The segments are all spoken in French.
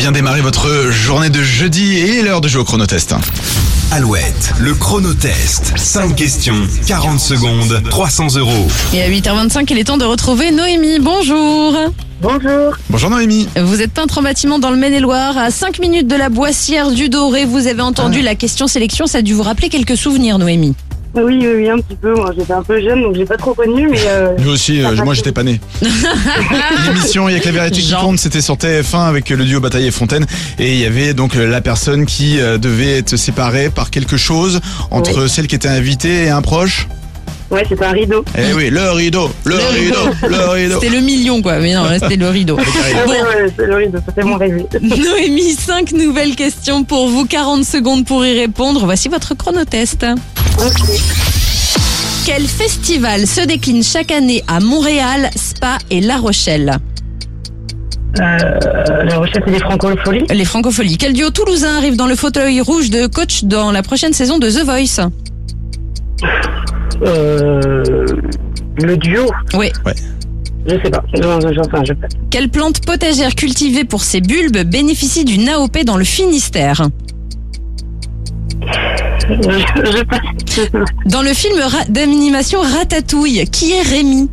bien démarrer votre journée de jeudi et l'heure de jouer au chronotest. Alouette, le chronotest. 5 questions, 40 secondes, 300 €. Et à 8h25, il est temps de retrouver Noémie. Bonjour. Bonjour. Bonjour Noémie. Vous êtes peintre en bâtiment dans le Maine-et-Loire, à 5 minutes de la Boissière du Doré. Vous avez entendu la question sélection, ça a dû vous rappeler quelques souvenirs, Noémie. Oui, un petit peu. Moi, j'étais un peu jeune, donc j'ai pas trop connu, mais... Nous aussi, moi j'étais pas né. L'émission, il y a que la vérité qui compte, c'était sur TF1 avec le duo Bataille et Fontaine. Et il y avait donc la personne qui devait être séparée par quelque chose entre celle qui était invitée et un proche. Ouais, c'était un rideau. Eh oui, le rideau. C'était le million, quoi. Mais non, là, c'était le rideau. Ah ouais, c'est le rideau, c'était mon rêve. Noémie, 5 nouvelles questions pour vous, 40 secondes pour y répondre. Voici votre chronotest. Ok. Quel festival se décline chaque année à Montréal, Spa et La Rochelle? La Rochelle, c'est des Francopholies. Les Francopholies. Quel duo toulousain arrive dans le fauteuil rouge de coach dans la prochaine saison de The Voice? Le duo. Oui. Ouais. Je sais pas. Je sais pas. Quelle plante potagère cultivée pour ses bulbes bénéficie d'une AOP dans le Finistère? Je sais pas. Dans le film d'animation Ratatouille, qui est Rémi?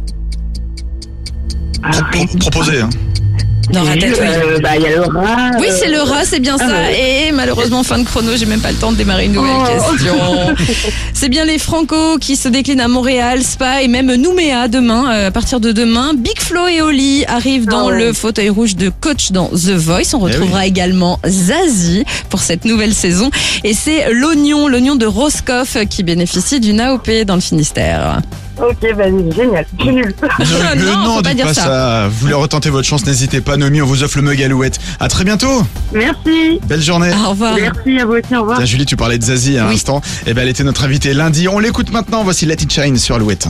Proposé, hein. Dans Ratatouille. Il y a le rat. Oui, c'est le rat, c'est bien ça. Et malheureusement, fin de chrono, j'ai même pas le temps de démarrer une nouvelle question. C'est bien les Franco qui se déclinent à Montréal, Spa et même Nouméa demain. À partir de demain, Big Flo et Oli arrivent dans le fauteuil rouge de coach dans The Voice. On retrouvera également Zazie pour cette nouvelle saison. Et c'est l'oignon de Roscoff qui bénéficie d'une AOP dans le Finistère. Ok, génial. C'est nul. Non, faut pas dites dire pas ça. Vous voulez retenter votre chance, n'hésitez pas. Noémie, on vous offre le mug Alouette. À très bientôt. Merci. Belle journée. Au revoir. Merci à vous aussi, au revoir. Tiens, Julie, tu parlais de Zazie à l'instant. Eh ben, elle était notre invitée lundi. On l'écoute maintenant. Voici Let It Shine sur Alouette.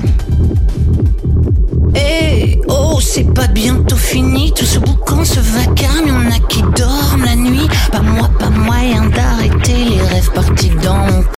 Eh, oh, c'est pas bientôt fini, tout ce boucan, ce vacarme, y'en a qui dorment la nuit. Pas moyen d'arrêter les rêves partis dans